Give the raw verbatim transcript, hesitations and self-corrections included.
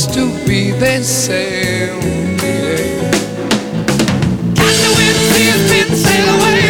used to be the same. Yeah. Catch the wind, see it spin, sail away.